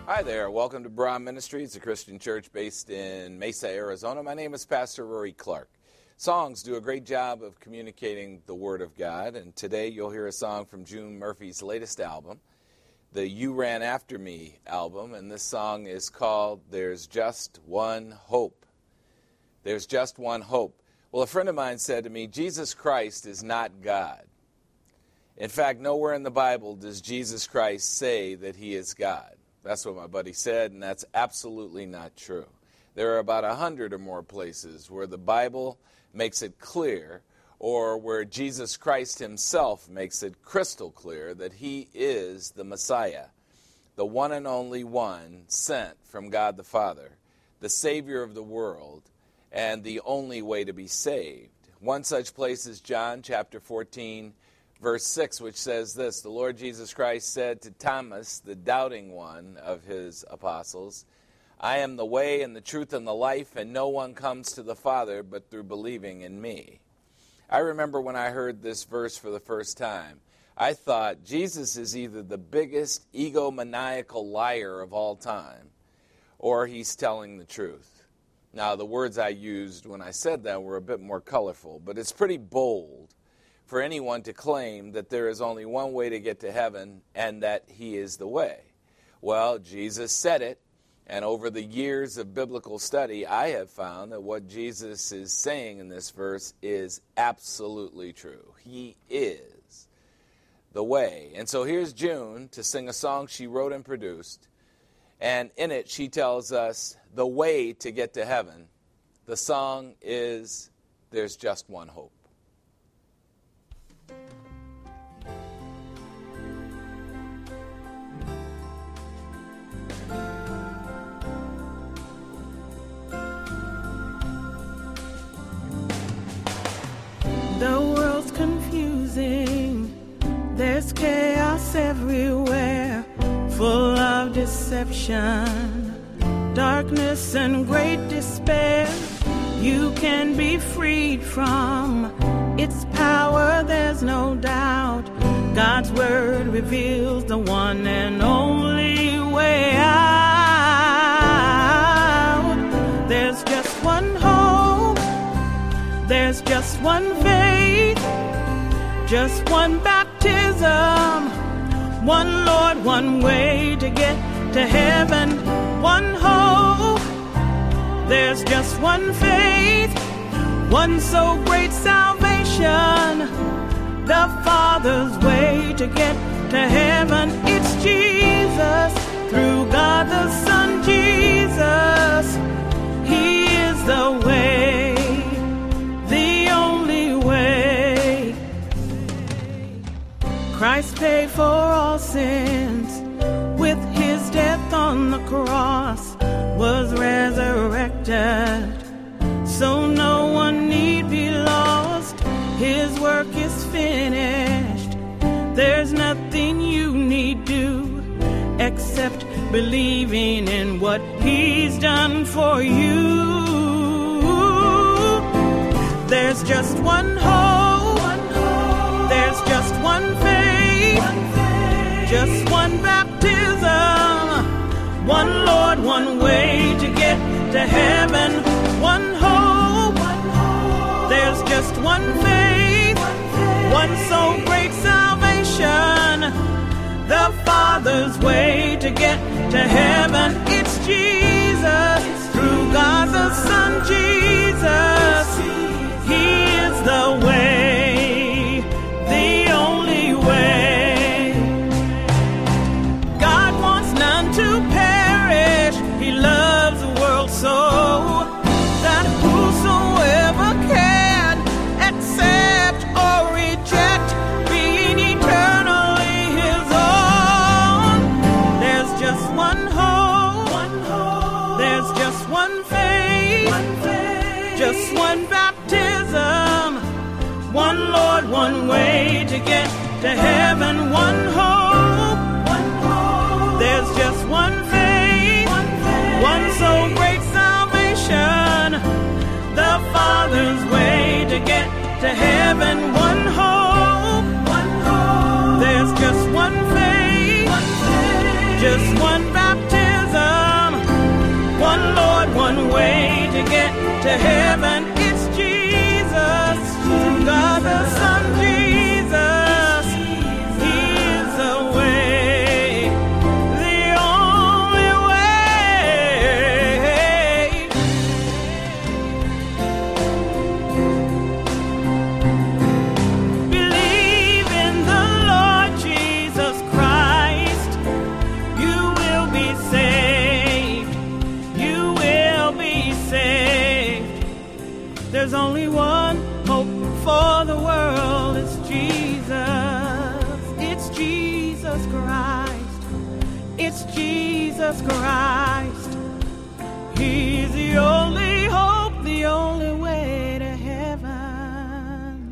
Hi there. Welcome to Bra Ministries, a Christian church based in Mesa, Arizona. My name is Pastor Rory Clark. Songs do a great job of communicating the Word of God, and today you'll hear a song from June Murphy's latest album, the You Ran After Me album, and this song is called There's Just One Hope. There's Just One Hope. Well, a friend of mine said to me, Jesus Christ is not God. In fact, nowhere in the Bible does Jesus Christ say that he is God. That's what my buddy said, and that's absolutely not true. There are about 100 or more places where the Bible makes it clear, or where Jesus Christ himself makes it crystal clear that he is the Messiah, the one and only one sent from God the Father, the Savior of the world, and the only way to be saved. One such place is John chapter 14, verse 6, which says this, the Lord Jesus Christ said to Thomas, the doubting one of his apostles, I am the way and the truth and the life, and no one comes to the Father but through believing in me. I remember when I heard this verse for the first time, I thought Jesus is either the biggest egomaniacal liar of all time, or he's telling the truth. Now, the words I used when I said that were a bit more colorful, but it's pretty bold for anyone to claim that there is only one way to get to heaven and that he is the way. Well, Jesus said it, and over the years of biblical study, I have found that what Jesus is saying in this verse is absolutely true. He is the way. And so here's June to sing a song she wrote and produced, and in it she tells us the way to get to heaven. The song is There's Just One Hope. The world's confusing, there's chaos everywhere, full of deception, darkness and great despair. You can be freed from its power, there's no doubt. God's word reveals the one and only way out. There's just one hope, there's just one faith, just one baptism, one Lord, one way to get to heaven, one hope. There's just one faith, one so great salvation, the Father's way to get to heaven. It's Jesus, through God the Son, Jesus. He is the way, the only way. Christ paid for all sins with his death on the cross, was resurrected, so no one need be lost. His work is finished, there's nothing you need do except believing in what he's done for you. There's just one hope, there's just one faith, just one baptism, one Lord, one way to get to heaven, one hope. There's just one faith, one so great salvation, the Father's way to get to heaven. It's Jesus, through God the Son, Jesus. He is the way, the only way. God wants none to perish. He loves the world so that whosoever can accept or reject, being eternally his own. There's just one hope, there's just one faith, just one baptism, one Lord, one way to get to heaven, one hope. There's just one faith, one so great salvation, the Father's way to get to heaven, one hope. There's just one faith, just one baptism, to heaven. It's Jesus, God the Son, Jesus. He is the way, the only way. Believe in the Lord Jesus Christ. You will be saved. You will be saved. There's only one hope for the world. It's Jesus. It's Jesus Christ. It's Jesus Christ. He's the only hope, the only way to heaven.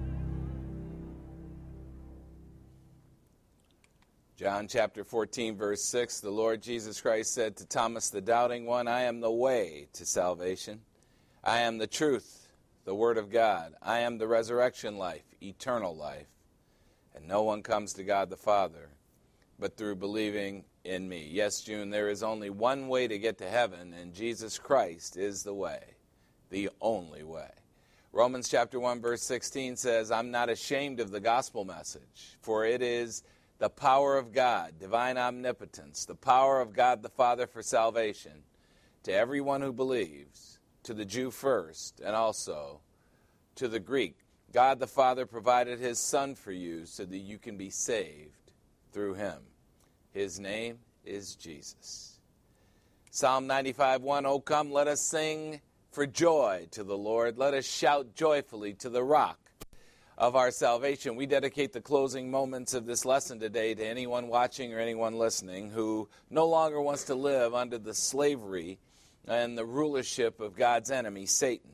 John chapter 14, verse 6, the Lord Jesus Christ said to Thomas the doubting one, I am the way to salvation. I am the truth, the word of God. I am the resurrection life, eternal life. And no one comes to God the Father but through believing in me. Yes, June, there is only one way to get to heaven, and Jesus Christ is the way, the only way. Romans chapter 1, verse 16 says, I'm not ashamed of the gospel message, for it is the power of God, divine omnipotence, the power of God the Father for salvation to everyone who believes, to the Jew first, and also to the Greek. God the Father provided his Son for you so that you can be saved through him. His name is Jesus. Psalm 95:1, O come, let us sing for joy to the Lord. Let us shout joyfully to the rock of our salvation. We dedicate the closing moments of this lesson today to anyone watching or anyone listening who no longer wants to live under the slavery and the rulership of God's enemy, Satan.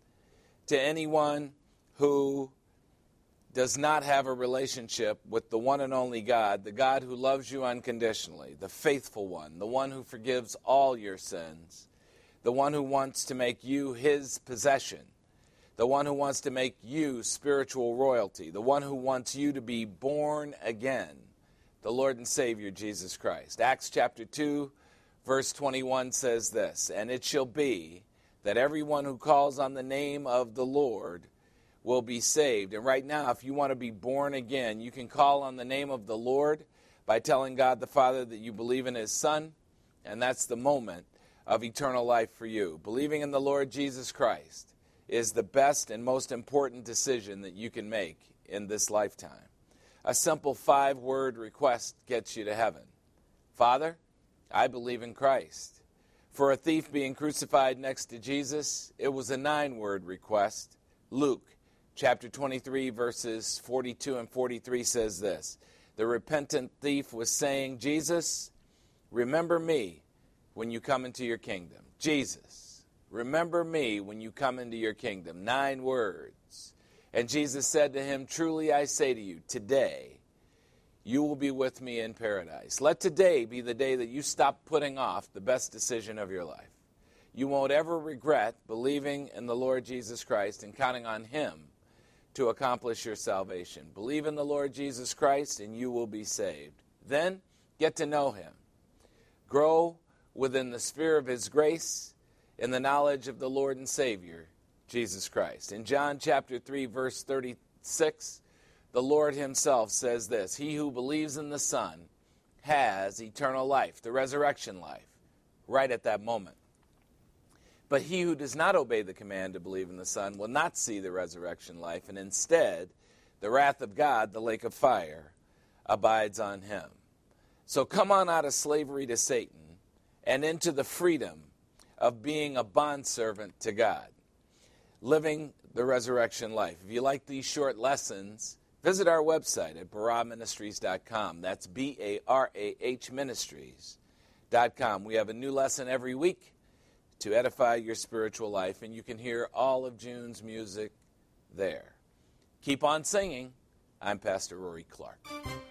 To anyone who does not have a relationship with the one and only God, the God who loves you unconditionally, the faithful one, the one who forgives all your sins, the one who wants to make you his possession, the one who wants to make you spiritual royalty, the one who wants you to be born again, the Lord and Savior Jesus Christ. Acts chapter 2, verse 21 says this, and it shall be that everyone who calls on the name of the Lord will be saved. And right now, if you want to be born again, you can call on the name of the Lord by telling God the Father that you believe in his Son, and that's the moment of eternal life for you. Believing in the Lord Jesus Christ is the best and most important decision that you can make in this lifetime. A simple 5-word request gets you to heaven. Father, I believe in Christ. For a thief being crucified next to Jesus, it was a 9-word request. Luke chapter 23, verses 42 and 43 says this, the repentant thief was saying, Jesus, remember me when you come into your kingdom. Jesus, remember me when you come into your kingdom. 9 words. And Jesus said to him, truly I say to you, today you will be with me in paradise. Let today be the day that you stop putting off the best decision of your life. You won't ever regret believing in the Lord Jesus Christ and counting on him to accomplish your salvation. Believe in the Lord Jesus Christ and you will be saved. Then get to know him. Grow within the sphere of his grace in the knowledge of the Lord and Savior, Jesus Christ. In John chapter 3, verse 36, the Lord himself says this, he who believes in the Son has eternal life, the resurrection life, right at that moment. But he who does not obey the command to believe in the Son will not see the resurrection life, and instead, the wrath of God, the lake of fire, abides on him. So come on out of slavery to Satan and into the freedom of being a bondservant to God, living the resurrection life. If you like these short lessons, visit our website at barahministries.com. That's BARAH Ministries.com. We have a new lesson every week to edify your spiritual life, and you can hear all of June's music there. Keep on singing. I'm Pastor Rory Clark.